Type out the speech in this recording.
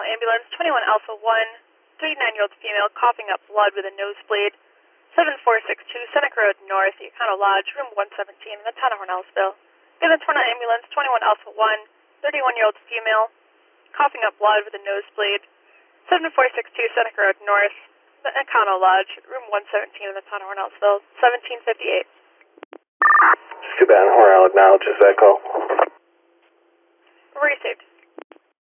ambulance, 21 Alpha 1, 39-year-old female, coughing up blood with a nosebleed. 7462 Seneca Road North, Econo Lodge, room 117 in the town of Hornellsville. Give the Toronto ambulance, 21 Alpha 1, 31-year-old female, coughing up blood with a nosebleed. 7462 Seneca Road North, the Econo Lodge, room 117 in the town of Hornellsville, 1758. Too bad, I'll acknowledge that call. Received.